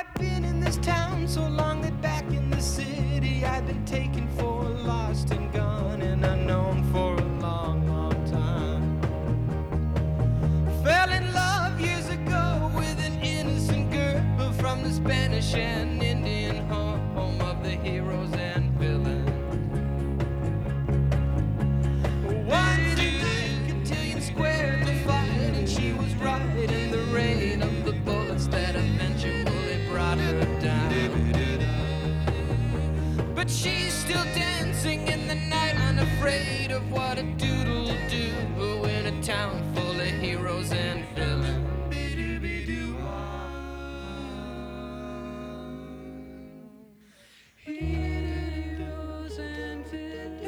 I've been in this town so long that back in the city I've been taken for lost and gone and unknown for a long, long time. Fell in love years ago with an innocent girl from the Spanish and Indian home of the heroes and villains. Once a cotillion square to fight, and she was right in the rain of the bullets that eventually brought her down. But she's still dancing in the night, unafraid of what a doodle do in a town full of heroes and villains. Heroes and villains.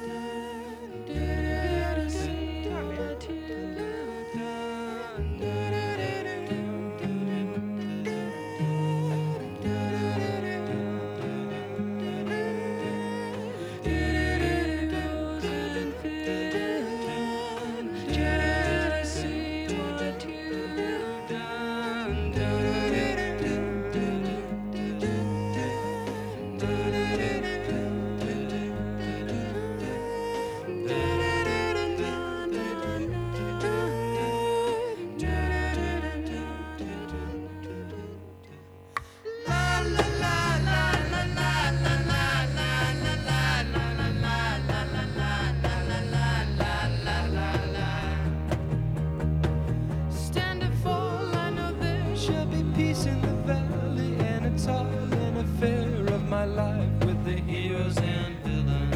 Stand and fall, I know there shall be peace in the valley, and it's all an affair of my life with the heroes and villains.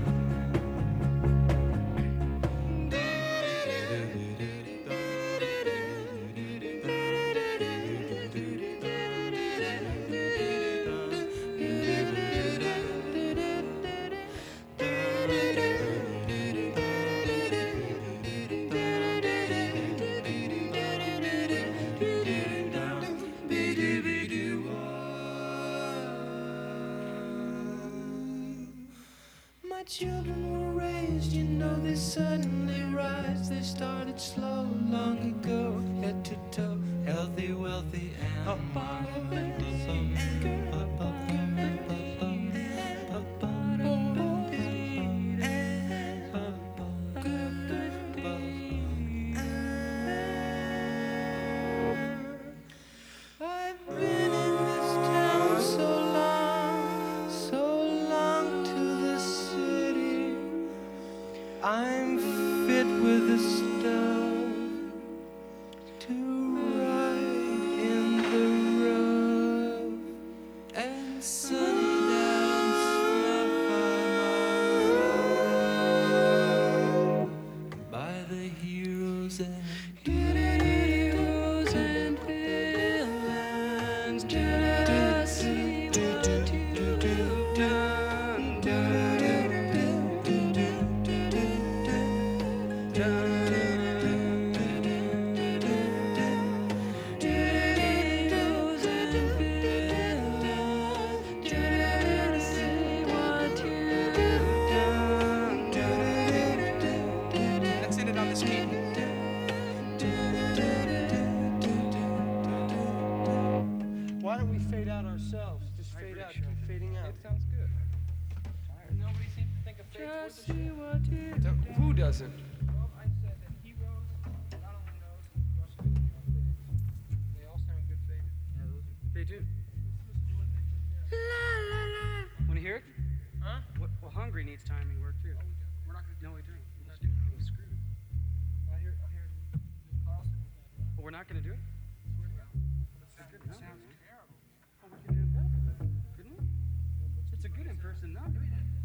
My children were raised, you know they suddenly rise. They started slow long ago, head to toe, healthy, wealthy, and I've been in this town so long to the city. I'm fit with the stuff to ride in the rough and sundown snuff by the heroes and heroes and villains. Just see what you've done. Let's end it on this key. Why don't we fade out ourselves? Just fade out, keep fading out. It sounds good. Nobody seems to think of fate towards the ship. Who doesn't? Well, I said that heroes, not only those, but also good fades. They all sound good faded. Yeah, those are. They do. Want to hear it? Huh? Well, Hungry needs timing work too. We're not gonna do No, we don't. We're not doing it. We'll screw it. I hear Carlson. Well, we're not going to do it? It sounds terrible. Well, we can do it better. Couldn't we? It's a good in-person number.